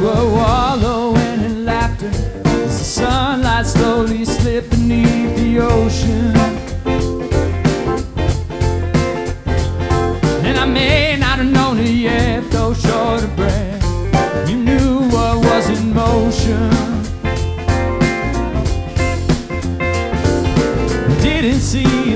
were wallowing in laughter as the sunlight slowly slipped beneath the ocean. And I may not have known it yet, though short of breath, you knew what was in motion. Didn't see